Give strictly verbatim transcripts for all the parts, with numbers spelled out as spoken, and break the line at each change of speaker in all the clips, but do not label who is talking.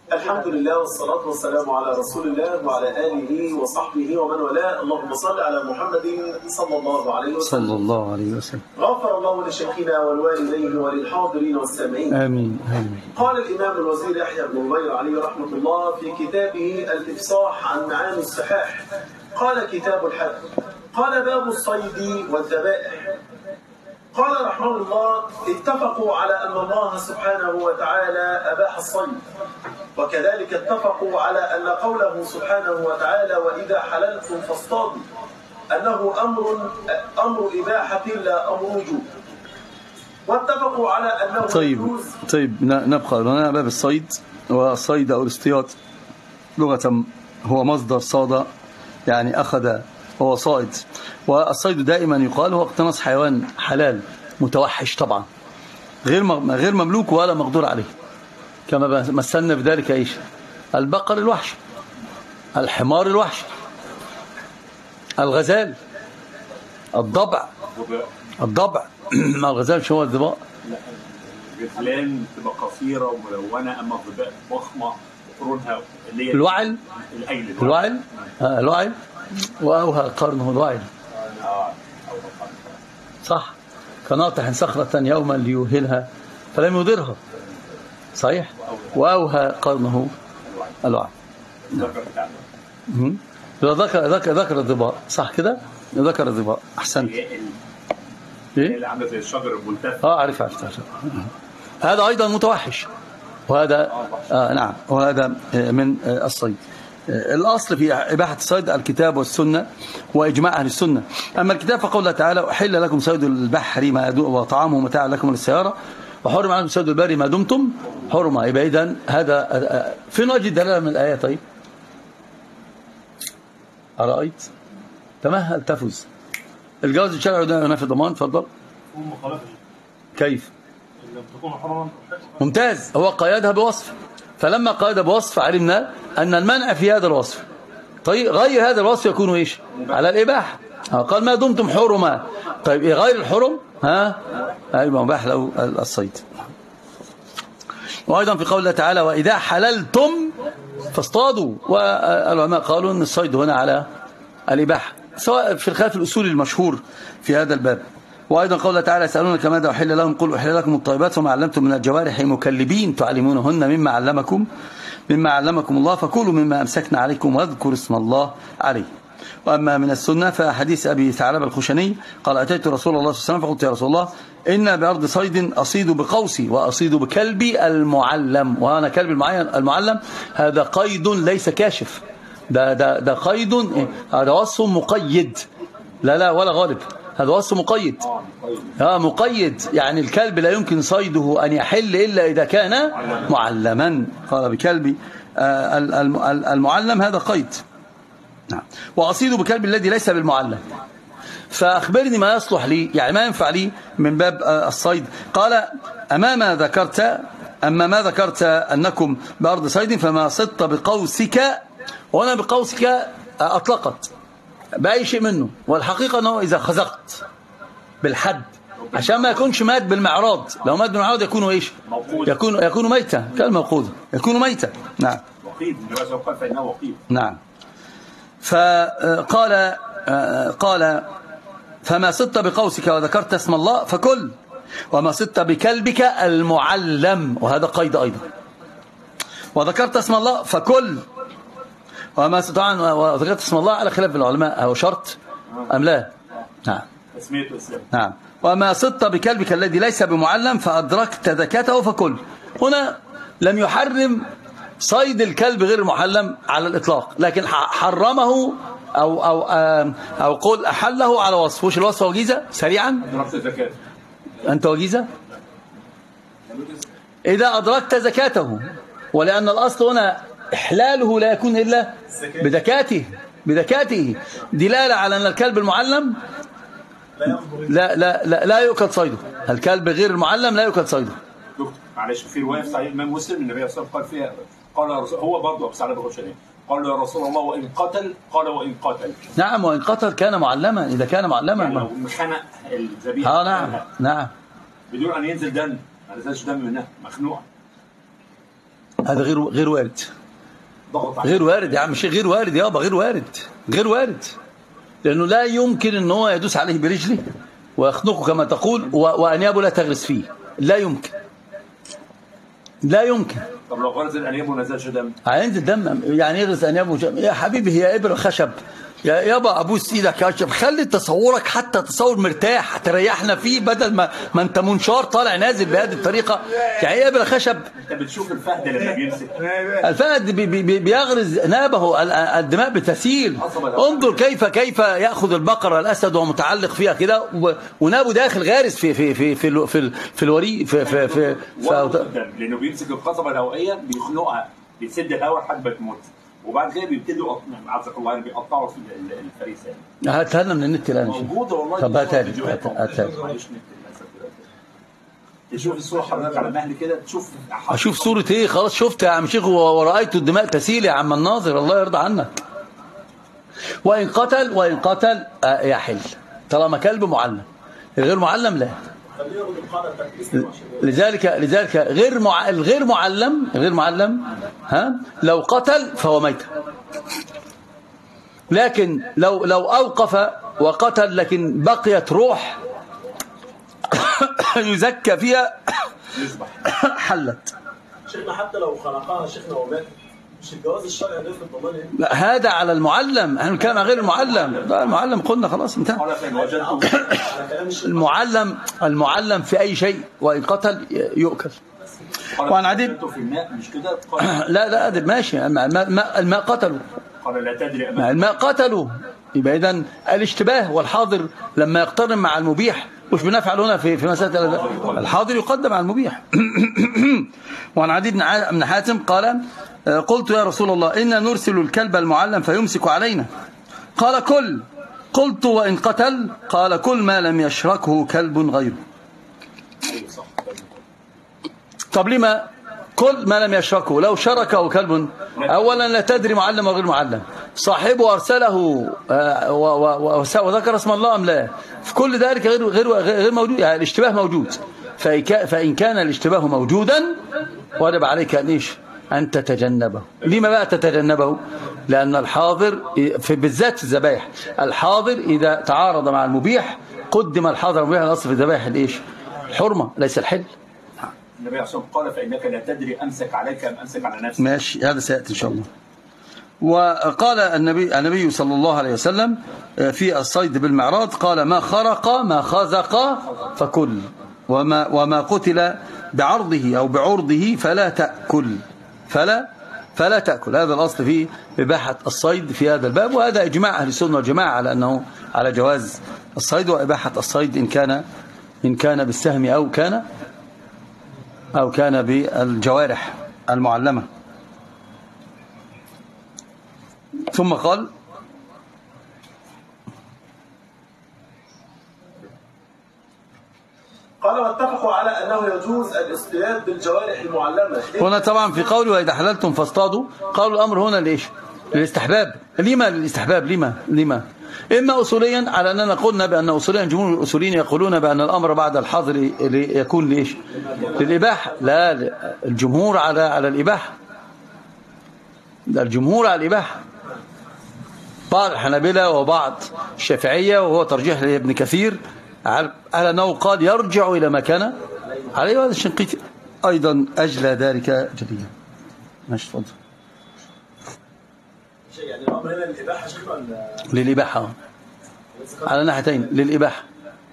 الحمد لله والصلاة والسلام على رسول الله وعلى آله وصحبه ومن والاه. اللهم صل على محمد صلى الله عليه وسلم.
صلى الله عليه وسلم.
غفر الله لشيخنا والوالدين وللحاضرين والسامعين.
آمين آمين.
قال الإمام الوزير يحيى بن نبير عليه رحمة الله في كتابه الإفصاح عن معاني السحاح، قال كتاب الحد، قال باب الصيد والذبائح. قال رحمه الله: اتفقوا على أن الله سبحانه وتعالى أباح الصيد، وكذلك اتفقوا على أن قوله سبحانه وتعالى وإذا حللتم فاصطادوا أنه أمر أمر إباحة لا أمر وجوب، واتفقوا على أنه
طيب طيب نبقى هنا باب الصيد. والصيد أو الاصطياد لغة هو مصدر صاد، يعني أخذ، هو صائد. والصيد دائما يقال هو اقتناص حيوان حلال متوحش طبعا، غير غير مملوك ولا مقدور عليه، كما مثلنا بذلك ايش؟ البقر الوحش، الحمار الوحش، الغزال، الضبع الضبع ما الغزال شو هو الضباء؟
الغزلان تبقى قصيره وملونه، اما الضباء ضخمه وقرونها اللي هي
الوعل الوعل آه الوعل واوهى قرنه الوعل، صح، كناطح صخرة يوما ليوهلها فلم يضرها، صحيح، واوهى قرنه الوعل. ذكر ذكر ذكر الضباء، صح كده، ذكر الضباء، احسنت.
ايه اللي عامله زي الشجر الملتف.
اه عارف عارف هذا ايضا متوحش، وهذا آه نعم، وهذا من الصيد. الأصل في إباحة الصيد الكتاب والسنة وإجماع أهل السنة. أما الكتاب فقول الله تعالى: أحل لكم صيد البحر ما وطعامه متاع لكم للسيارة وحرم عليكم صيد البر ما دمتم حرما. يبقى إذن هذا فين وجه الدلالة من الآية؟ طيب أرأيت؟ تمهل تفوز. الجواز الشرعي ده ينافي الضمان. تفضل. كيف؟ ممتاز. هو قيدها بوصف، فلما قيد بوصف علمنا أن المنع في هذا الوصف. طيب غير هذا الوصف يكون إيش؟ على الإباحة. قال ما دمتم حرما. طيب إيه غير الحرم؟ ها أيضا مباح له الصيد. وأيضا في قول الله تعالى: وإذا حللتم فاصطادوا. والعلماء قالوا أن الصيد هنا على الإباحة، سواء في الخلاف الأصولي المشهور في هذا الباب. وأيضا قول الله تعالى: يسألونك ماذا أحل لهم قل أحل لكم الطيبات وما علمتم من الجوارح مكلبين تعلمونهن مما علمكم مما علمكم الله فكلوا مما أمسكنا عليكم واذكروا اسم الله عليه. وأما من السنة فحديث أبي ثعلبة الخشني قال: أتيت رسول الله صلى الله عليه وسلم فقلت: يا رسول الله إن بأرض صيد أصيد بقوسي وأصيد بكلبي المعلم. وأنا كلب المعلم هذا قيد ليس كاشف، ده ده ده قيد، هذا وصف مقيد، لا لا ولا غالب، هذا وصف مقيد. اه مقيد، يعني الكلب لا يمكن صيده أن يحل إلا إذا كان معلما. قال بكلبي آه المعلم، هذا قيد. نعم. وأصيد بكلب الذي ليس بالمعلم. فأخبرني ما يصلح لي، يعني ما ينفع لي من باب آه الصيد. قال: أما ما ذكرت أما ما ذكرت أنكم بأرض صيد فما صدت بقوسك. وأنا بقوسك أطلقت بأي شيء منه، والحقيقة أنه إذا خزقت بالحد عشان ما يكونش مات بالمعراض، لو مات بالمعراض يكون إيش؟ يكون يكون ميتا كالموقوذ، يكون ميتا. نعم. نعم. فقال قال فما صدت بقوسك وذكرت اسم الله فكل، وما صدت بكلبك المعلم، وهذا قيد أيضا، وذكرت اسم الله فكل، وما طبعا وذكرت اسم الله على خلاف العلماء هو شرط أم لا؟ نعم. نعم. وما صدت بكلبك الذي ليس بمعلم فأدركت ذكاته فكل. هنا لم يحرم صيد الكلب غير المعلم على الإطلاق، لكن حرمه أو أو أو قول أحله على وصف. وش الوصف وجيزة؟ سريعا أنت وجيزة إذا أدركت زكاته، ولأن الأصل هنا إحلاله لا يكون إلا بذكاته بذكاته دلالة على أن الكلب المعلم لا لا لا لا يؤكل صيده. الكلب غير المعلم لا يؤكل صيده.
معلش في رواية في صحيح الإمام مسلم النبي صلى الله عليه وسلم قال فيها، قال هو برضه أبو ثعلبة الخشني قال يا رسول الله وإن قتل، قال وإن قتل.
نعم، وإن قتل كان معلما، إذا كان معلما
يعني لو خنق الذبيحة.
اه نعم نعم
بدون أن ينزل دم، ما نزلش دم منها، مخنوقة.
هذا غير غير وارد.
ضغط عليه.
غير وارد يا عم، شيء غير وارد يابا، غير وارد غير وارد، لأنه لا يمكن ان هو يدوس عليه برجله ويخنقه كما تقول وأنيابه لا تغرس فيه، لا يمكن، لا يمكن.
طب لو غرز الأنياب وما نزلش دم؟
هينزل دم، يعني يغرس أنيابه يا حبيبي، هي إبرة خشب يا يابا، ابوس ايدك يا اشرف، خلي تصورك حتى تصور مرتاح تريحنا فيه، بدل ما ما انت منشار طالع نازل بهذه الطريقه. يعني ايه ابره خشب؟
انت بتشوف الفهد لما بيمسك،
الفهد بي بي بيغرز نابه، الدماء بتسيل. انظر كيف كيف ياخذ البقره الاسد وهو متعلق فيها كده، ونابه داخل غارس في في في في في, في الوريق في في, في, في
لانه بيمسك القصبه الهوائيه بيخنقها، بيسد الهواء لحد ما تموت، وبعد كده بيبتدوا عزك الله يعني بيقطعوا في الفريسه.
هاتها لنا من النت الان.
موجوده والله.
طب هاتها لي، هاتها
تشوف الصوره حضرتك على مهل كده، تشوف
اشوف صوره ايه؟ خلاص شفت يا عم شيخ، ورأيت الدماء تسيل يا عم الناظر، الله يرضى عنك. وان قتل وان قتل يحل طالما كلب معلم، غير معلم لا. لذلك لذلك غير مع... الغير معلم غير معلم ها لو قتل فهو ميت، لكن لو لو اوقف وقتل لكن بقيت روح يزكى فيها حلت.
شيخنا حتى لو خلقها شيخنا ومات مش الجواز الشرعي هيفرض ضمان ايه؟
لا هذا على المعلم، احنا بنتكلم عن غير المعلم. لا المعلم قلنا خلاص انتهى. المعلم المعلم في اي شيء وان قتل يؤكل. وعن عدي
في الماء مش كده؟
لا لا ادب ماشي، الماء الماء قتلوا،
قال لا تدري
الماء قتلوا. يبقى اذا الاشتباه والحاضر لما يقترن مع المبيح، مش بنفعل هنا في في مساله الحاضر يقدم على المبيح. وعن عدي بن حاتم قال قلت يا رسول الله إنا نرسل الكلب المعلم فيمسك علينا، قال كل. قلت وإن قتل؟ قال كل ما لم يشركه كلب غيره. طب لما كل ما لم يشركه؟ لو شركه كلب أولا لا تدري معلم وغير معلم، صاحبه أرسله وذكر اسم الله أم لا، في كل ذلك غير غير غير موجود، يعني الاشتباه موجود. فإن كان الاشتباه موجودا وجب عليك أن إيش؟ أن تتجنبه. لما بقى تتجنبه؟ لأن الحاضر في بالذات في الذبائح، الحاضر إذا تعارض مع المبيح قدم الحاضر المبيح. الأصل في الذبائح الإيش؟ الحرمة ليس الحل.
النبي عليه الصلاة والسلام قال فإنك لا تدري أمسك عليك أم أمسك على نفسك.
ماشي، هذا سيأتي إن شاء الله. وقال النبي النبي صلى الله عليه وسلم في الصيد بالمعراض قال ما خرق ما خزق فكل، وما وما قتل بعرضه أو بعرضه فلا تأكل، فلا فلا تأكل. هذا الأصل في إباحة الصيد في هذا الباب، وهذا إجماع أهل السنة والجماعة على أنه على جواز الصيد وإباحة الصيد إن كان إن كان بالسهم أو كان أو كان بالجوارح المعلمة. ثم قال
قال واتفقوا على أنه يجوز الاصطياد بالجوارح المعلمة.
هنا طبعا في قوله وإذا حللتم فاصطادوا، قالوا الأمر هنا ليش؟ للاستحباب. لما للاستحباب؟ لما لما إما أصوليا على أننا قلنا بأن أصوليا جمهور الأصوليين يقولون بأن الأمر بعد الحظر يكون ليش؟ للإباحة. لا، الجمهور على على الإباحة، الجمهور على الإباحة. بعض الحنابلة وبعض الشافعية وهو ترجيح لابن كثير على أنه قال يرجع إلى ما كان عليه، وهذا الشنقيطي أيضا أجلى ذلك جليا. ماشي اتفضل.
يعني الأمر هنا للإباحة شيخ ولا
للإباحة؟ على ناحيتين، للإباحة.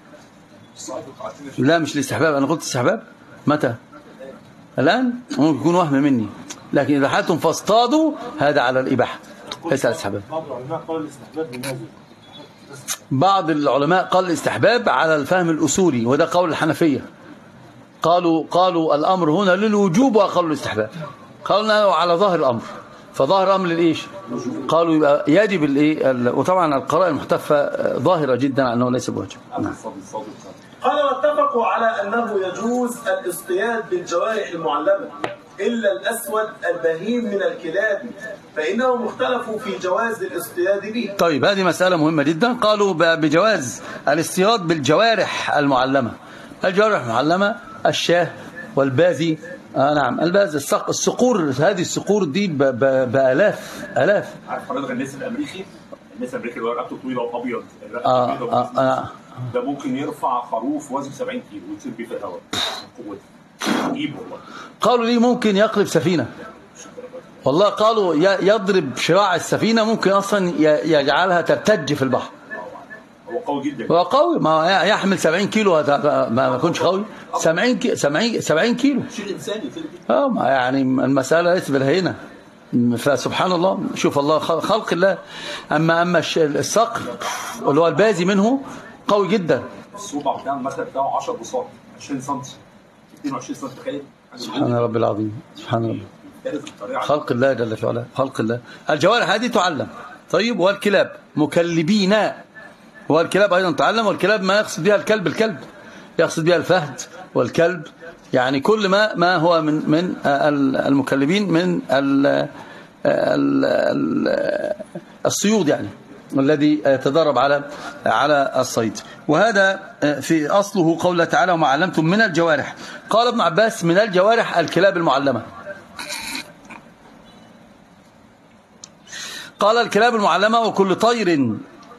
لا مش للاستحباب، أنا قلت استحباب متى؟ الآن ممكن يكون وهم مني، لكن إذا حالتم فاصطادوا هذا على الإباحة ليس على الاستحباب. بعض العلماء قال الاستحباب على الفهم الأصولي، وده قول الحنفية. قالوا قالوا الأمر هنا للوجوب وقالوا الاستحباب. قالوا على ظاهر الأمر، فظاهر الأمر للإيش؟ قالوا يبقى يجب الإيه، وطبعا القراءة المحتفة ظاهرة جدا على أنه ليس بواجب. نعم.
قال واتفقوا على أنه يجوز الاصطياد بالجوارح المعلمة إلا الأسود البهيم من الكلاب، فإنهم مختلفوا في جواز الاصطياد به.
طيب هذه مسألة مهمة جدا. قالوا بجواز الاصطياد بالجوارح المعلمة. الجوارح المعلمة الشاه والبازي آه نعم الباز الصق... الصقور هذه الصقور دي ب... ب... بآلاف آلاف.
عارف حضرتك الناس الامريكي الناس الامريكي اللي هو رقبته طويله وابيض
آه آه آه.
ده ممكن يرفع خروف وزن سبعين كيلو ويطير بيه في الهواء قوته عجيب والله.
قالوا لي ممكن يقلب سفينة والله، قالوا يضرب شراع السفينة ممكن أصلا يجعلها ترتج في البحر.
هو قوي جدا.
هو قوي، ما يحمل سبعين كيلو ما يكونش قوي. سبعين كيلو سبعين كيلو
شيء إنساني.
اه يعني المسألة ليست بالهينة. فسبحان الله، شوف الله خلق الله. أما أما الصقر اللي هو البازي منه قوي جدا.
الصوبع بتاع المثل بتاعه عشرة بساط عشرين سم اثنين وعشرين سم تخيل.
سبحان رب العظيم، سبحان الله. خلق الله جل في علاه، خلق الله. الجوارح هذه تعلم. طيب والكلاب مكلبين، والكلاب أيضا تعلم. والكلاب ما يقصد بها الكلب الكلب، يقصد بها الفهد والكلب، يعني كل ما ما هو من من المكلبين من ال الصيود يعني الذي يتدرب على على الصيد. وهذا في أصله قوله تعالى وما علمتم من الجوارح. قال ابن عباس من الجوارح الكلاب المعلمة. قال الكلاب المعلمة وكل طير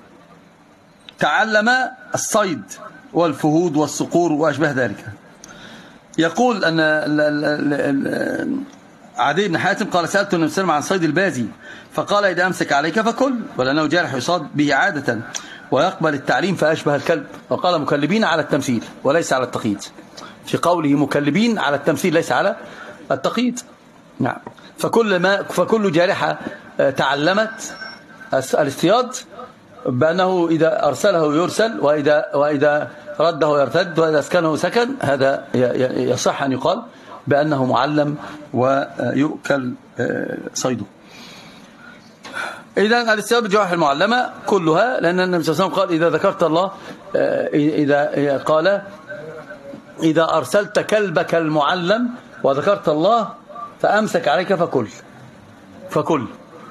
تعلم الصيد والفهود والصقور وأشبه ذلك. يقول أن عدي بن حاتم قال سألت النبي صلى الله عليه وسلم عن صيد البازي فقال إذا أمسك عليك فكل، ولأنه جارح يصاد به عادة ويقبل التعليم فأشبه الكلب. وقال مكلبين على التمثيل وليس على التقييد، في قوله مكلبين على التمثيل ليس على التقييد. نعم. فكل ما فكل جارحة تعلمت الاصطياد بأنه إذا أرسله يرسل، وإذا وإذا رده يرتد، وإذا اسكنه سكن، هذا يصح أن يقال بأنه معلم ويؤكل صيده. إذن الاصطياد بالجوارح المعلمة كلها، لأن النبي صلى الله عليه وسلم قال إذا ذكرت الله، إذا قال إذا أرسلت كلبك المعلم وذكرت الله فأمسك عليك فكل فكل.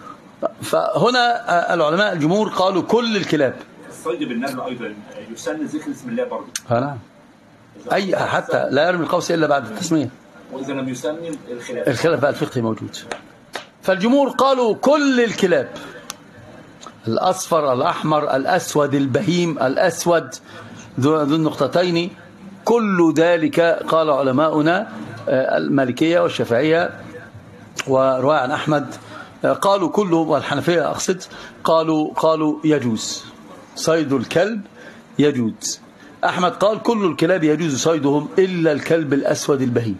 فهنا العلماء الجمهور قالوا كل الكلاب.
الصيد بالنبل أيضا يسن ذكر اسم الله برضه.
نعم. أي حتى لا يرمي القوس إلا بعد التسمية.
وإذا لم يسمي الخلاف.
الخلاف بقى الفقهي موجود. فالجمهور قالوا كل الكلاب، الأصفر الأحمر الأسود البهيم الأسود ذو النقطتين، كل ذلك قال علماؤنا المالكية والشافعية ورواية عن أحمد قالوا كله، والحنفية أقصد، قالوا قالوا يجوز صيد الكلب يجوز. أحمد قال كل الكلاب يجوز صيدهم إلا الكلب الأسود البهيم،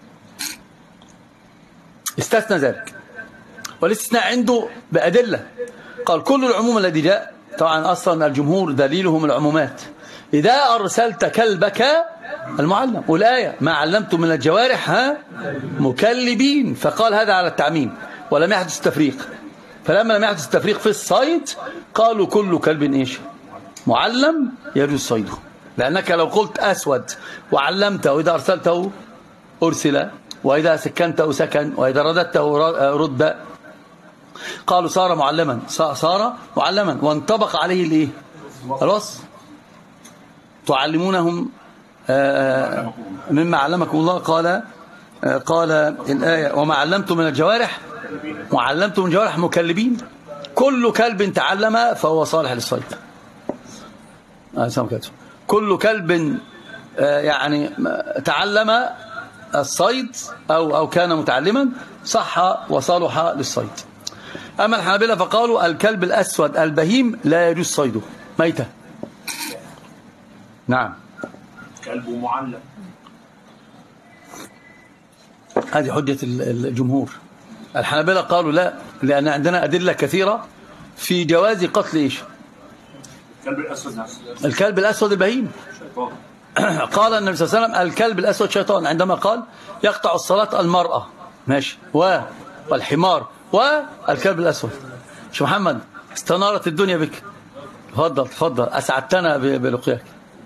استثنى ذلك، والاستثناء عنده بأدلة. قال كل العموم الذي جاء، طبعا أصلا الجمهور دليلهم العمومات، إذا أرسلت كلبك المعلم، والآية ما علمتم من الجوارح ها مكلبين، فقال هذا على التعميم ولم يحدث التفريق. فلما لم يحدث التفريق في الصيد قالوا كل كلب إيش معلم يجوز صيده، لأنك لو قلت أسود وعلمته وإذا أرسلته أرسل، وإذا سكنته سكن، وإذا رددته رد، قالوا صار معلما، صار معلما وانطبق عليه الايه الوصف. تعلمونهم مما علمكم الله. قال قال الآية وما علمتم من الجوارح وعلمتم من الجوارح مكلبين، كل كلب تعلم فهو صالح للصيد. كل كلب يعني تعلم الصيد أو أو كان متعلما صح وصالح للصيد. أما الحنابلة فقالوا الكلب الأسود البهيم لا يجوز صيده ميتة. نعم.
كلب معلم.
هذه حجة الجمهور. الحنابلة قالوا لا، لأن عندنا أدلة كثيرة في جواز قتل إيش
الكلب الأسود نفسه.
الكلب الأسود البهيم
شيطان.
قال النبي صلى الله عليه وسلم الكلب الأسود شيطان، عندما قال يقطع الصلاة المرأة ماشي والحمار والكلب الأسود. شو محمد استنارت الدنيا بك، تفضل تفضل أسعدتنا بلقياك.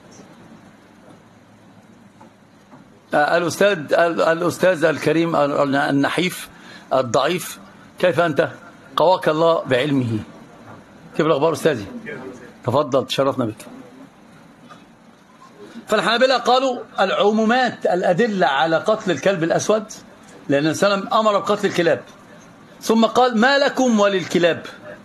الأستاذ الأستاذ الكريم النحيف الضعيف، كيف أنت؟ قواك الله بعلمه. كيف الأخبار أستاذي؟ تفضل تشرفنا بك. فالحنابلة قالوا العمومات الأدلة على قتل الكلب الأسود، لأن النبي صلى الله عليه وسلم أمر بقتل الكلاب، ثم قال ما لكم وللكلاب،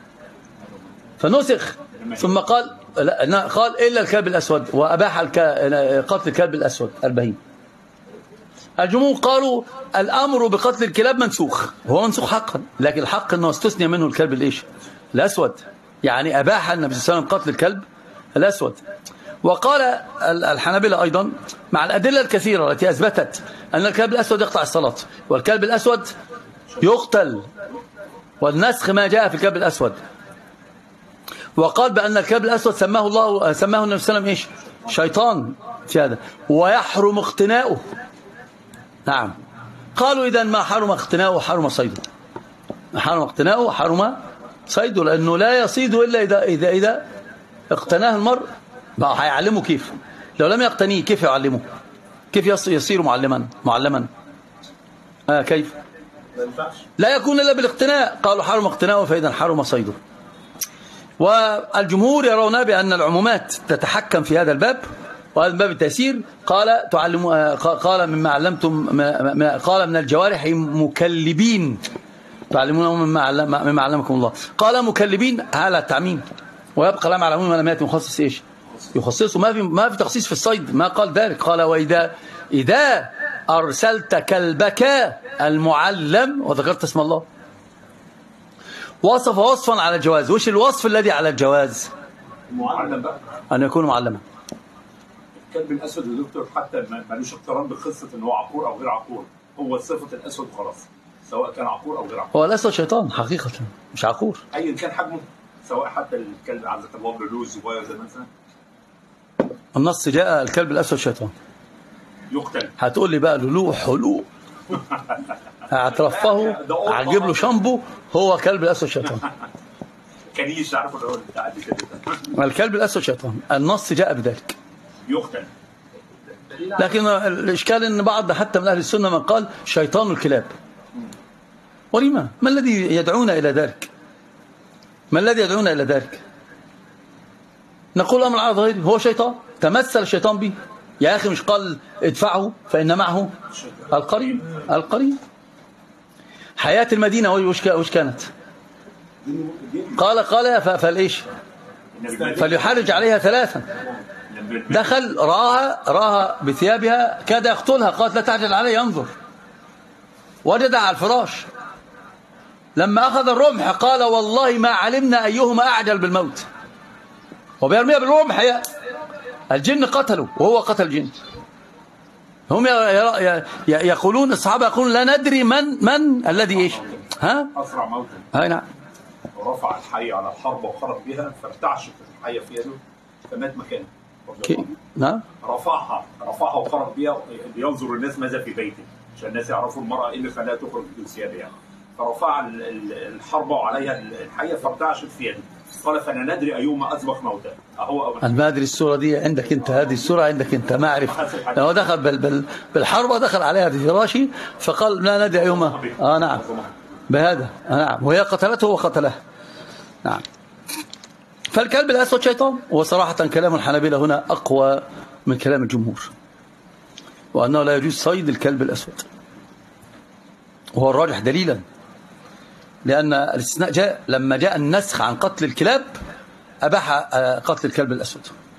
فنسخ، ثم قال لا قال إلا الكلب الأسود، وأباح قتل الكلب الأسود البهيم. الجمهور قالوا الأمر بقتل الكلاب منسوخ، هو منسوخ حقا، لكن الحق أنه استثني منه الكلب الإيش الأسود، يعني أباح النبي صلى الله عليه وسلم قتل الكلب الأسود. وقال الحنابلة أيضا مع الأدلة الكثيرة التي أثبتت أن الكلب الأسود يقطع الصلاة والكلب الأسود يقتل، والنسخ ما جاء في الكلب الأسود، وقال بأن الكلب الأسود سماه الله سماه النبي صلى الله عليه وسلم إيش شيطان في هذا، ويحرم اقتناؤه. نعم، قالوا إذن ما حرم اقتناؤه حرم صيده، حرم اقتناؤه حرم صيده، لأنه لا يصيد إلا إذا إذا إذا اقتناه المرء. بقى هيعلمه كيف؟ لو لم يقتنيه كيف يعلمه؟ كيف يصير معلما معلما آه كيف؟ لا يكون إلا بالاقتناء. قالوا حرم اقتناؤه فإذا حرم صيده. والجمهور يرون بأن العمومات تتحكم في هذا الباب، وهذا الباب التيسير. قال تعلم قال مما علمتم قال من الجوارح مكلبين تعلمون مما مما علمكم الله. قال مكلبين على التعميم، ويبقى لم يعلمون ما لم يأتي مخصص ايش يخصصه، ما في ما في تخصيص في الصيد، ما قال ذلك. قال وإذا إذا أرسلت كلبك المعلم وذكرت اسم الله، وصف وصفا على الجواز. وش الوصف الذي على الجواز؟
معلم بقى،
أن يكون معلما.
الكلب الأسود يا دكتور حتى مالوش اقتران بقصة إن هو عقور أو غير عقور، هو صفة الأسود خلاص، سواء كان عقور أو غير عقور.
هو الأسود شيطان حقيقة مش عقور،
أيا كان حجمه، سواء حتى الكلب عزة الله بلوز صغير زي مثلا.
النص جاء الكلب الأسود شيطان
يقتل.
هتقول لي بقى له حلو هترفه هجيب له شامبو، هو كلب الأسود شيطان.
كنيش عارفه اللي هو بتاع كده.
الكلب الأسود شيطان، النص جاء بذلك
يقتل.
لكن الإشكال أن بعض حتى من أهل السنة من قال شيطان الكلاب. ولما؟ ما الذي يدعونا إلى ذلك؟ ما الذي يدعونا إلى ذلك؟ نقول أمر على ظاهره هو شيطان، تمثل الشيطان به. يا أخي مش قال ادفعه فإن معه القرين القرين. حياة المدينة وش كانت؟ قال قال فالإيش فليحرج عليها ثلاثا. دخل راها راها بثيابها كاد يقتلها، قالت لا تعجل علي ينظر، وجدها على الفراش. لما أخذ الرمح قال والله ما علمنا أيهما أعجل بالموت، وبيرميها بالرمح. يا الجن قتلوا وهو قتل الجن. هم يقولون الصحابة يقولون لا ندري من من الذي إيش ها
أسرع موتا.
هاي نعم.
ورفع الحي على الحرب وخرج بها فارتعشت الحية في يده فمات مكانه.
نعم.
رفعها رفعها وخرج بها لينظر الناس ماذا في بيته، عشان الناس يعرفوا المرأة إلا فلا تخرج بدون ثيابها. فرفع الحرب عليها الحية فارتعشت في يده. قال فانا ندري ايهما اسبق موتا. اهو
انا ما ادري السوره دي عندك انت، هذه السوره عندك انت ما اعرف. هو دخل بال بال بالحرب ودخل عليها بفراشي فقال لا ندري ايهما. اه نعم بهذا آه نعم، وهي قتلته وقتلها. نعم. فالكلب الاسود شيطان. وصراحه كلام الحنابلة هنا اقوى من كلام الجمهور، وانه لا يجوز صيد الكلب الاسود، وهو الراجح دليلا، لأن الاستثناء جاء لما جاء النسخ عن قتل الكلاب أباح قتل الكلب الأسود.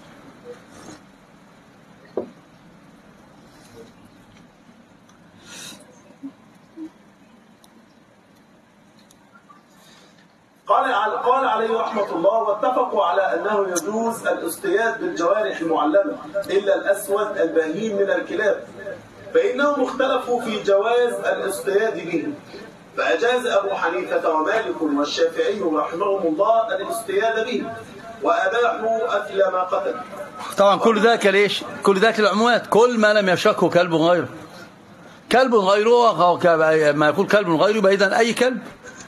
قال قال عليه رحمة الله واتفقوا على أنه يجوز الاصطياد بالجوارح المعلمة إلا الأسود البهيم من الكلاب، فإنهم اختلفوا في جواز الاصطياد به، فأجاز أبو حنيفة ومالك والشافعي رحمهم الله الاصطياد به، وأباحوا أكل ما قتل.
طبعا كل ذاك ليش؟ كل ذاك العمومات، كل ما لم يشكه كلب غيره. كلب غيره ما يقول كلب غيره بعيدا أي كلب.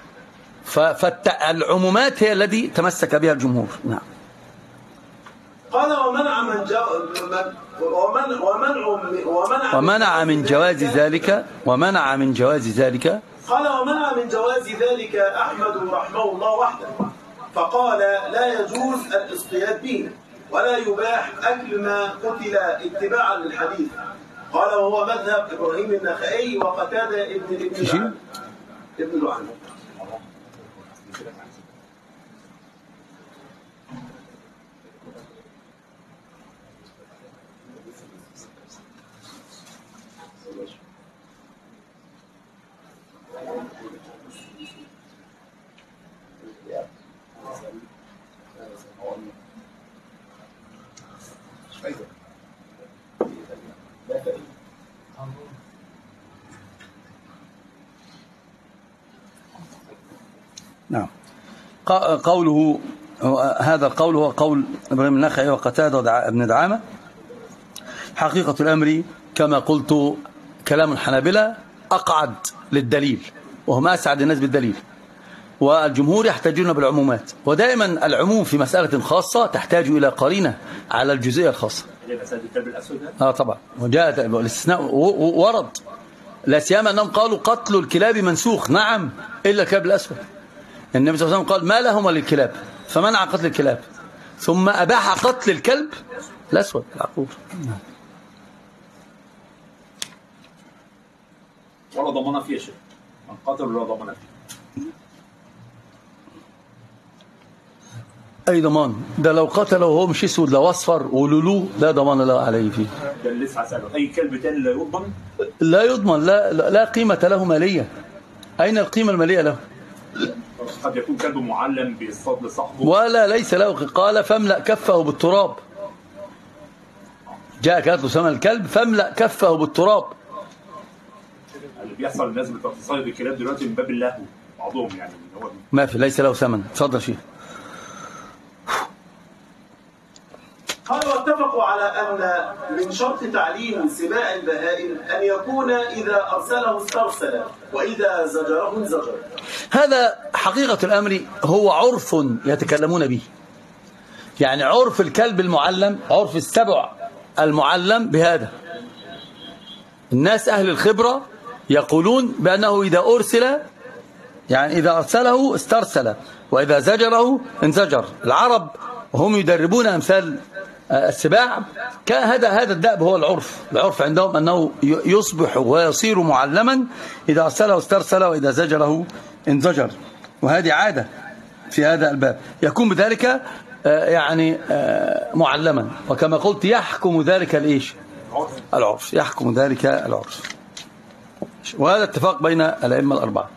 فالعمومات هي الذي تمسك بها الجمهور. نعم.
قال ومنع من جو... ومن... ومنع ومنع
ومنع من جواز ذلك ومنع من جواز ذلك
قال ومنع من جواز ذلك أحمد رحمه الله وحده، فقال لا يجوز الاصطياد به، ولا يباح أكل ما قتل اتباعا للحديث. قال وهو مذهب إبراهيم النخعي وقتادة ابن ابن دعامة ابن دعامة.
نعم. قوله هذا القول هو قول إبراهيم النخعي وقتادة ابن دعامة. حقيقة الأمر كما قلت كلام الحنابلة أقعد للدليل، وهم أسعد الناس بالدليل، والجمهور يحتاجون بالعمومات، ودائما العموم في مسألة خاصة تحتاج إلى قرينة على الجزئية الخاصة. اه طبعا، وجاء الاستثناء ورد، لا سيما أنهم قالوا قتل الكلاب منسوخ، نعم إلا الكلاب الأسود. النبي صلى الله عليه وسلم قال ما لهما للكلاب فمنع قتل الكلاب، ثم أباح قتل الكلب الأسود العقور.
ولا ضمان فيه شيء، من قتل ولا ضمان فيه.
أي ضمان؟ ده لو قتله وهو مش اسود لو اصفر ولولوه لا ضمان له عليه فيه.
ده اللي لسه هسأله، أي كلب تاني لا يضمن؟
لا يضمن، لا لا قيمة له مالية. أين القيمة المالية له؟
قد يكون كلب معلم بيصطاد لصاحبه
ولا ليس له. قال فاملأ كفه بالتراب. جاء كاتب ثمن الكلب فاملأ كفه بالتراب.
اللي بيحصل الناس بتصيد الكلاب دلوقتي من باب اللهو بعضهم، يعني هو
ما في، ليس له ثمن. اتفضل شيخ.
قالوا واتفقوا على أن من شرط تعليم سباع البهائم أن يكون إذا أرسله استرسل وإذا زجره زجر.
هذا حقيقة الأمر هو عرف يتكلمون به، يعني عرف الكلب المعلم، عرف السبع المعلم بهذا. الناس أهل الخبرة يقولون بأنه إذا أرسل، يعني إذا أرسله استرسل وإذا زجره انزجر. العرب وهم يدربون أمثال السباع كان هذا هذا الدأب هو العرف. العرف عندهم أنه يصبح ويصير معلما إذا أرسله استرسل وإذا زجره انزجر، وهذه عادة في هذا الباب. يكون بذلك يعني معلما، وكما قلت يحكم ذلك الإيش؟ العرف. يحكم ذلك العرف، وهذا اتفاق بين الأئمة الأربعة.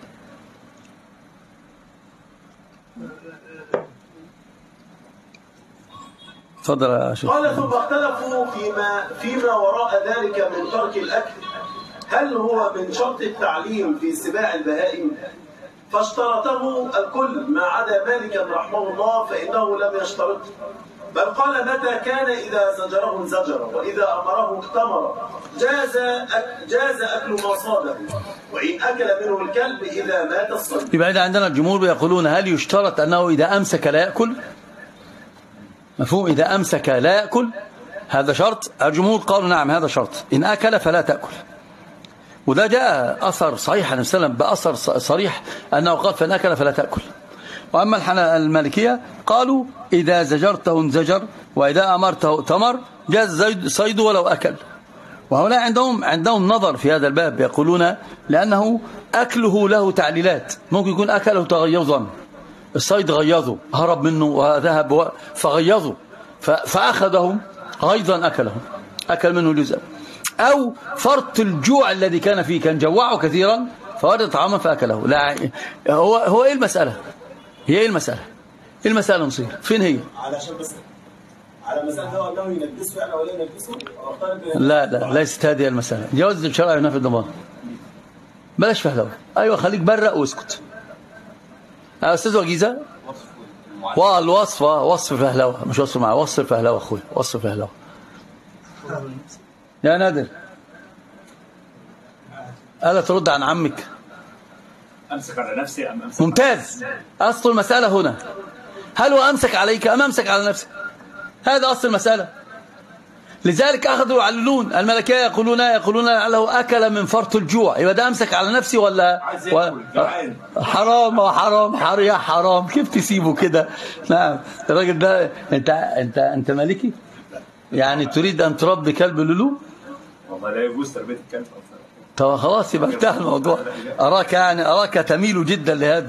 تفضل يا شيخ.
قال ثم اختلفوا فيما فيما وراء ذلك من ترك الأكل، هل هو من شرط التعليم في سباع البهائم؟ فاشترطه الكل ما عدا مالك رحمه الله فإنه لم يشترط، بل قال متى كان إذا زجره زجر وإذا أمره اختمر جاز جاز أكل ما صاده، وإن أكل منه الكلب إذا مات الصيد.
يبقى إذا عندنا الجمهور يقولون هل يشترط أنه إذا أمسك لا يأكل؟ مفهوم؟ إذا أمسك لا يأكل هذا شرط. الجمهور قالوا نعم هذا شرط، إن أكل فلا تأكل. وده جاء أثر صحيح عن النبي صلى الله عليه وسلم بأثر صريح أنه قال فإن أكل فلا تأكل. وأما المالكية قالوا إذا زجرته انزجر وإذا أمرته تمر جاز صيد ولو أكل. وهؤلاء عندهم عندهم نظر في هذا الباب، يقولون لأنه أكله له تعليلات. ممكن يكون أكله تغيظا، الصيد غيظه هرب منه وذهب فغيظه فأخذه غيظا أكله أكل منه جزءا، أو فرط الجوع الذي كان فيه كان جوعه كثيرا فورد طعاما فأكله. لا هو هو إيه المسألة؟ هي إيه المسألة؟ إيه المسألة نصير؟ فين هي؟
علشان بس على مسألة أنه ينجسه يعني ولا ينجسه؟
لا لا ليست هذه المسألة. جواز الشرع ينافي الضمان. بلاش فهلوة. أيوة خليك برق واسكت. يا أستاذ وجيزة والوصف وصف فهلوة مش وصف معه، وصف فهلوة أخوي، وصف فهلوة. يا نادر ألا ترد عن عمك؟
أمسك على نفسي أم أمسك؟
ممتاز. أصل المسألة هنا هل هو أمسك عليك أم أمسك على نفسك؟ هذا أصل المسألة. لذلك أخذوا يعللون الملكية يقولون يقولون لعله أكل من فرط الجوع، يبقى ده أمسك على نفسي ولا و... حرام حرام حرام يا حرام، كيف تسيبه كده؟ نعم الراجل ده. أنت أنت أنت مالكي؟ يعني تريد أن تربي كلب لولو؟
والله لا يجوز تربية الكلب.
طب خلاص يبقى انتهى الموضوع. أراك يعني أراك تميل جدا لهذا.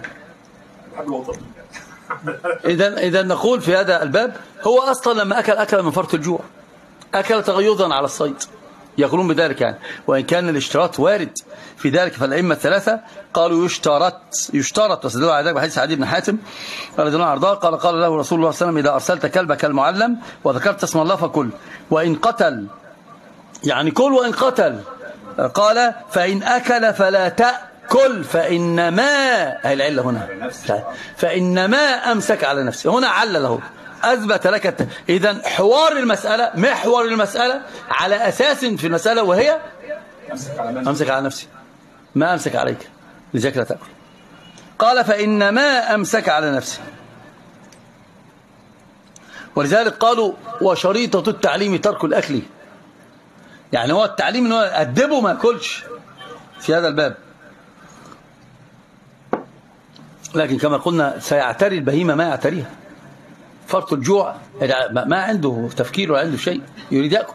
إذا إذا نقول في هذا الباب هو أصلا لما أكل أكل من فرط الجوع، أكل تغيظا على الصيد، يقولون بذلك يعني. وإن كان الاشتراط وارد في ذلك، فالأئمة الثلاثة قالوا يشترط يشترط واستدلوا على ذلك بحديث عدي بن حاتم رضي الله عنه قال قال له رسول الله صلى الله عليه وسلم: إذا أرسلت كلبك المعلم وذكرت اسم الله فكل، وإن قتل يعني كل، وإن قتل قال فإن أكل فلا تأكل فإنما هي العلة هنا، فإنما أمسك على نفسه. هنا علله أثبت لك. إذن حوار المسألة، محور المسألة على أساس في المسألة وهي أمسك على نفسي، ما أمسك عليك لذلك لا تأكل. قال فإنما أمسك على نفسي. ولذلك قالوا وشريطة التعليم ترك الأكل، يعني هو التعليم إنه أدبه ما يأكلش في هذا الباب. لكن كما قلنا سيعتري البهيمة ما يعتريها، فرط الجوع ما عنده تفكير ولا عنده شيء، يريد يأكل.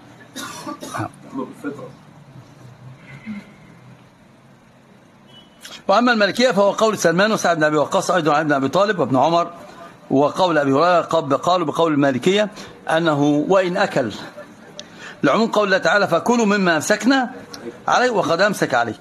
وأما المالكية فهو قول سلمان وسعد بن أبي وقاص أيضا عن ابن أبي طالب وابن عمر، وقول أبي هريرة قالوا بقول المالكية أنه وإن أكل، لعموم قول الله تعالى فكلوا مما أمسكنا عليه وقد أمسك عليك.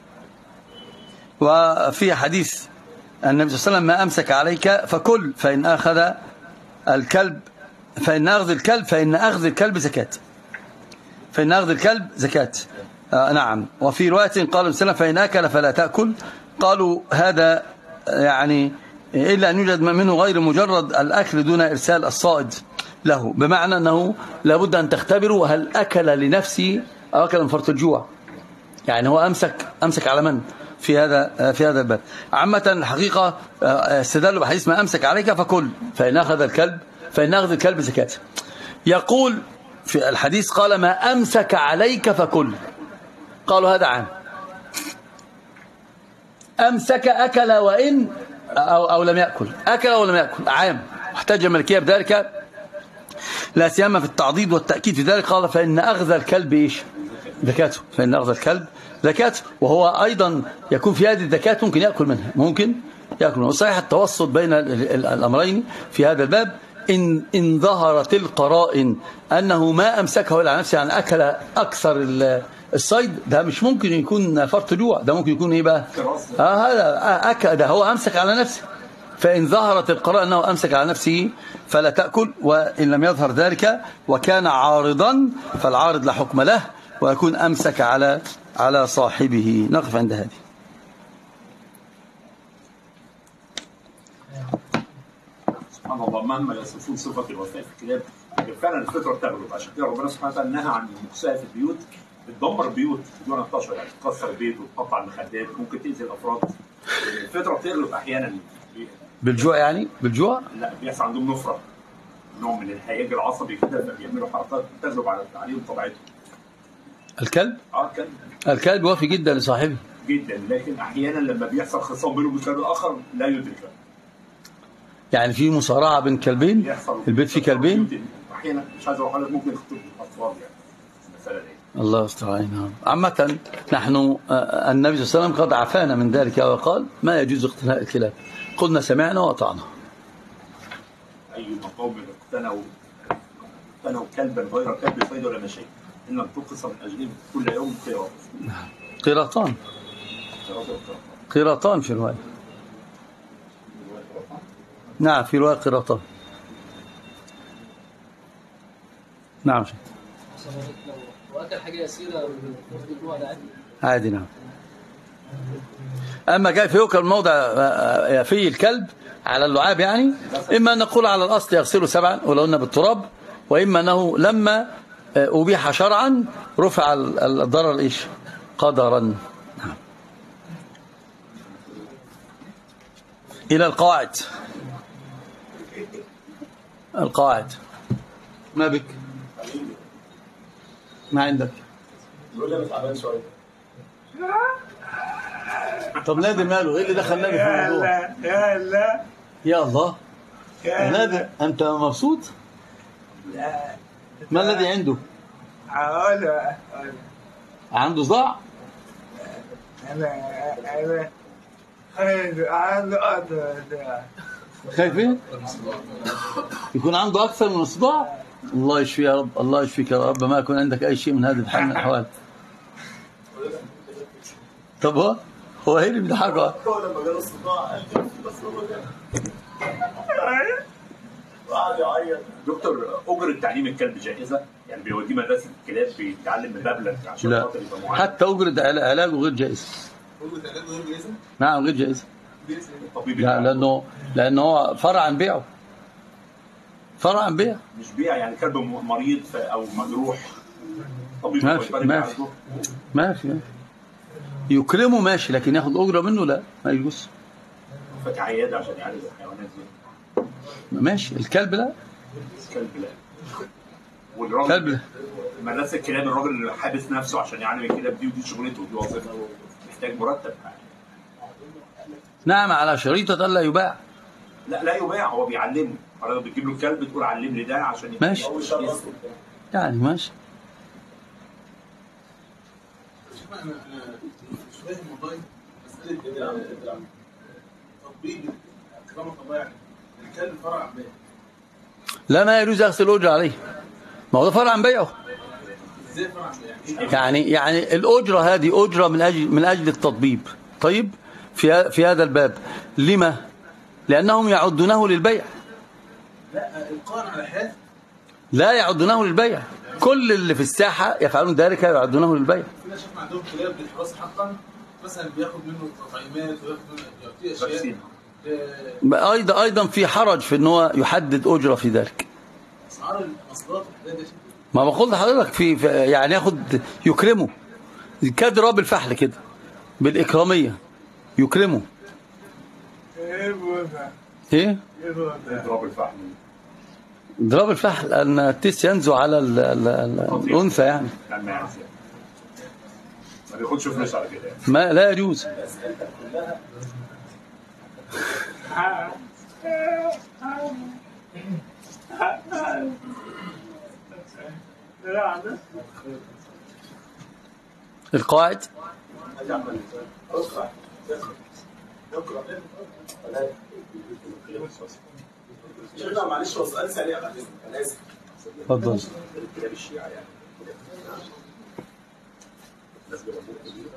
وفي حديث النبي صلى الله عليه وسلم ما أمسك عليك فكل، فإن أخذ الكلب فإن أخذ الكلب فإن أخذ الكلب زكاة، فإن أخذ الكلب زكاة. آه نعم. وفي رواية قال النبي صلى الله عليه وسلم فإن أكل فلا تأكل. قالوا هذا يعني إلا أن يوجد منه غير مجرد الأكل دون إرسال الصائد له، بمعنى أنه لابد أن تختبروا هل أكل لنفسه أو أكل من فرط الجوع، يعني هو أمسك أمسك على من في هذا في هذا الباب. عامة الحقيقة استدلوا بحديث ما أمسك عليك فكل، فإن أخذ الكلب فإن أخذ الكلب زكاة. يقول في الحديث قال ما أمسك عليك فكل، قالوا هذا عام، أمسك أكل وإن أو, أو لم يأكل، أكل أو لم يأكل عام. احتج المالكية بذلك لا سيما في التعضيد والتأكيد في ذلك. قال فإن أخذ الكلب إيش زكاته، فإن أخذ الكلب زكاته، وهو أيضا يكون في هذه الزكاة ممكن يأكل منها، ممكن يأكل منها. وصحيح التوسط بين الأمرين في هذا الباب إن, إن ظهرت القرائن أنه ما أمسكه إلا على نفسه، يعني أكل أكثر الصيد، ده مش ممكن يكون فرط جوع، ده ممكن يكون إيه بقى آه هذا أكل، ده هو أمسك على نفسه. فإن ظهرت القرائن أنه أمسك على نفسه فلا تأكل، وإن لم يظهر ذلك وكان عارضا فالعارض لا حكم له ويكون أمسك على على صاحبه. نقف عند هذه.
سبحان الله، مهما يصفون صفة الوفاء في الكلاب فعلا الفطرة بتغلب. عشان كده ربنا سبحانه وتعالى نهى عن المكساة في البيوت، بتدمر البيوت بدون ان تشعر، يعني تكسر البيت وتقطع المخدات، ممكن تأذي الأفراد. الفطرة بتغلب أحيانا
بالجوع، يعني بالجوع
لا بيحصل عندهم نفرة، نوع من الهياج العصبي كده، فبيعملوا حركات تغلب على عليهم طبيعتهم.
الكلب
اه الكلب
الكلب وافي جدا لصاحبه
جدا، لكن احيانا لما بيحصل خصام بينه وبين الكلب الاخر لا يدرك، يعني
في مصارعه بين كلبين، البيت فيه كلبين
احيانا مش عايز اقول لحضرتك ممكن يخطب الاطفال، يعني المساله دي
الله يستعان. عامه نحن النبي صلى الله عليه وسلم قد عافانا من ذلك وقال ما يجوز اقتناء الكلاب، قلنا سمعنا واطعنا.
ايما قوم اقتنوا اقتنوا كلبا غير كلب صيد ولا شيء إن لم تقص من أجلهم كل يوم قيراط.
قيراطان قيراطان في رواية، نعم في رواية قيراطان. نعم
وأكل حاجة يسيرة
عادي. نعم. أما كيف يؤكل موضع فيه الكلب على اللعاب، يعني إما أن نقول على الأصل يغسله سبعا ولو أنه بالتراب، وإما أنه لما أبيح شرعا رفع الضرر إيش قدرا. نعم. إلى القواعد. القواعد ما بك ما عندك؟
بيقول لي انا تعبان شويه.
طب نادر ماله؟ ايه اللي دخل نادر في الموضوع؟
يا لا
يا الله يا نادر، انت مبسوط؟
لا
ما الذي عنده؟
أقول
عنده صداع؟
أنا أنا
خايف ايه؟ يكون عنده اكثر من الصداع؟ الله يشفيه يا رب، الله يشفيك يا رب، ما يكون عندك اي شيء من هذه الحال من الاحوال. طب هو هو ايه اللي بيضحكوا؟
هو لما جاله الصداع قال لي بس هو ده وقعد يعيط.
دكتور، أجرة تعليم الكلب جائزة؟ يعني بيوديه مدرسة الكلاب بيتعلم بمبلغ عشان
لا،
خاطر يبقى معلم؟
حتى اجره علاجه غير جائز.
أجرة علاجه غير جائزة؟
نعم غير جائز.
الطبيب
لا، لانه لانه هو فرع عن بيعه. فرع عن بيع.
مش بيع، يعني كلب مريض او مجروح طبيب
ما في ما في ما في يكرمه ماشي، لكن ياخد اجره منه لا، ما يجوز.
فتح عياده عشان يعالج الحيوانات دي
ماشي. الكلب لا،
الكلب لا. والراجل
كلب لا.
مدرسه الكلاب، الراجل اللي حابس نفسه عشان يعلم الكلاب دي، ودي شغلته ودي وظيفته، محتاج مرتب.
نعم، على شريطه الا يباع.
لا لا يباع، هو بيعلمه. حضرتك بتجيب له الكلب تقول علم لي ده عشان يبقى
ماشي
اول شهر اصلا
يعني ماشي.
انا انا مش فاهم والله مساله تطبيق اكرام الطبيعي يعني الكلب فرع عن بيعه.
لا، ما يجوز اخذ الاجره عليه، ما هو ده فرع عن بيعه.
ازاي فرع عن بيعه؟
يعني يعني الاجره هذه اجره من اجل من اجل التطبيب. طيب في في هذا الباب لما؟ لانهم يعدونه للبيع.
لا، القائم على حياته
لا يعدونه للبيع، كل اللي في الساحه يفعلون ذلك يعدونه للبيع.
في ناس ما عندهم كلاب للحراسه حقا، مثلا بياخد منه تطعيمات وياخد منه يعطيه اشياء.
ايضا ايضا في حرج في ان هو يحدد اجره في ذلك.
اسعار المصدرات والحاجات دي
ما بقول لحضرتك في في- يعني ياخد يكرمه كضراب الفحل كده، بالاكراميه يكرمه. ايه
اضراب الفحم.
ضراب الفحل ان التيس ينزو على ال ال ال الانثى يعني.
يعني ما يعرفش ما بياخدش فلوس على كده يعني.
ما لا يجوز. القواعد
شيخنا معلش هو سؤال سريع بعد اذنك، انا اسف.
اتفضل.
كلاب الشيعة يعني الناس بيربوها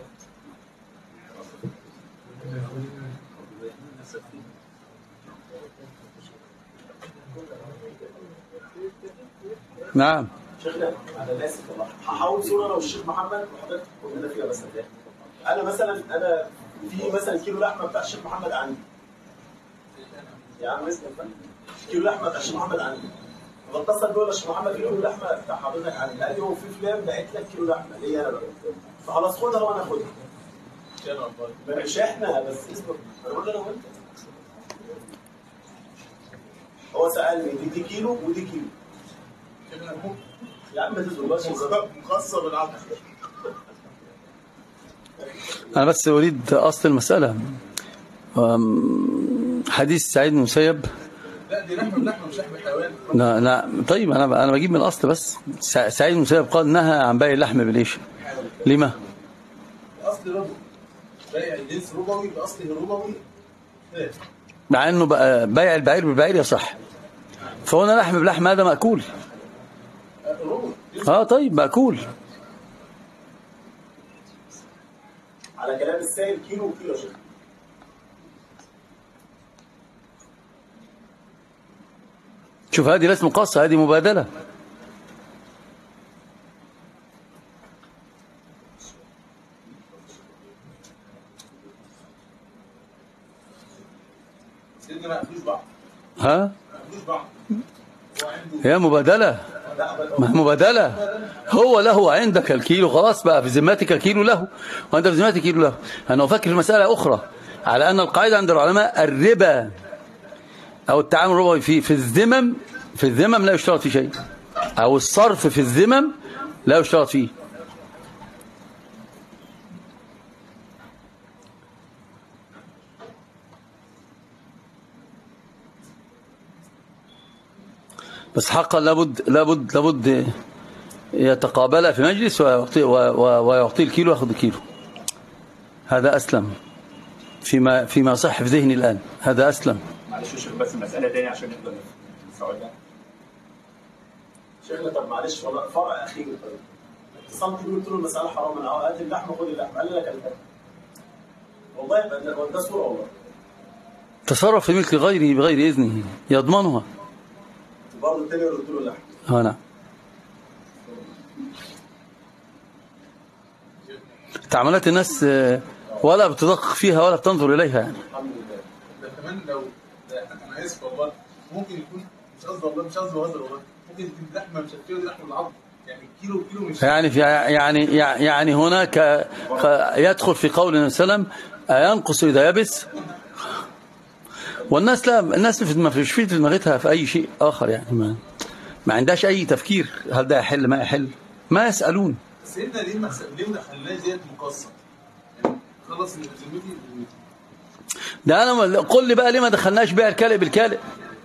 نعم.
شيخنا انا اسف والله، هحاول صوره انا والشيخ محمد وحضرتك تقول لنا فيها. بس انا مثلا انا في مثلا كيلو لحمه بتاع الشيخ محمد عندي، يا عم اسمع، كيلو لحمه بتاع الشيخ محمد عندي، فبتصل بيقول الشيخ محمد في كيلو لحمه بتاع حضرتك عندي، قال لي هو في فلان باعت لك كيلو لحمه ليا انا بقى، فخلاص خدها وانا اخدها. مش احنا بس اسمه، انا بقول له انا وانت. هو سالني دي, دي كيلو ودي كيلو. يا عم ما تزولش مخصصه بالعقل.
أنا بس أريد أصل المسألة. حديث سعيد بن المسيب.
لا دي لحمه لحمه مش لحم حيوان.
لا لا طيب أنا أنا بجيب من الأصل بس. سعيد بن المسيب قال نهى عن بيع اللحم بالإيش؟ لما؟
اصل ربوي، بيع الجنس ربوي باصله ربوي.
مع إنه بقى بيع البعير بالبعير يصح. فهنا لحم بلحم هذا مأكول. اه طيب مأكول.
على كلام السائل كيلو وكيلو شيخ.
شوف هذه ليست مقاصة، هذه مبادلة.
سيدنا ما ياكلوش بعض.
ها؟
ما ياكلوش بعض.
هي مبادلة. ما هي مبادلة. هو له عندك الكيلو خلاص بقى في ذمتك كيلو له وأنت في ذمتك كيلو له. أنا أفكر في مسألة أخرى على أن القاعدة عند العلماء الربا أو التعامل الربوي في في الذمم في الذمم لا يشترط في شيء، أو الصرف في الذمم لا يشترط فيه. بس حقا لابد لابد لابد يتقابل في مجلس ويعطي, ويعطي الكيلو ويأخذ الكيلو. هذا أسلم فيما فيما صح في ذهني الآن. هذا أسلم.
معلش شوف بس المسألة تاني عشان نقدر نستوعبها.
شيخنا طب معلش والله فرع أخير طيب. اتصلت بيه قلت له المسألة حرام، أنا هات اللحمة خد اللحمة، قال لي لك الفرق. والله يبقى ده صورة والله.
تصرف في ملك غيره بغير إذنه يضمنها.
برضه التاني قلت له اللحمة.
اه نعم. تعاملات الناس ولا بتدقق فيها ولا بتنظر إليها يعني.
الحمد لله.
ده كمان لو أنا آسف والله ممكن يكون مش قصدي والله مش قصدي بهزر والله ممكن يكون لحمة مشفية ولحمة بالعظم يعني كيلو كيلو مش
يعني في يعني يعني هناك يدخل في قول النبي صلى الله عليه وسلم ينقص إذا يبس. والناس لا الناس ما فيش في دماغتها في أي شيء آخر يعني ما ما عندهاش أي تفكير هل ده يحل ما يحل ما يسألون.
سيدنا ليه ما ليه ما دخلناش ديت مقصر يعني خلاص ذمتي.
ده أنا قل لي بقى ليه ما دخلناش بيع الكالئ بالكالئ.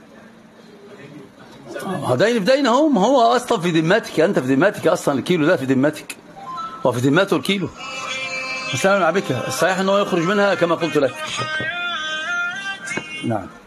هدين بدين اهو ما هو اصلا في ذمتك انت في ذمتك اصلا الكيلو ده في ذمتك وفي ذمته الكيلو. السلام عليك. الصحيح ان هو يخرج منها كما قلت لك. نعم.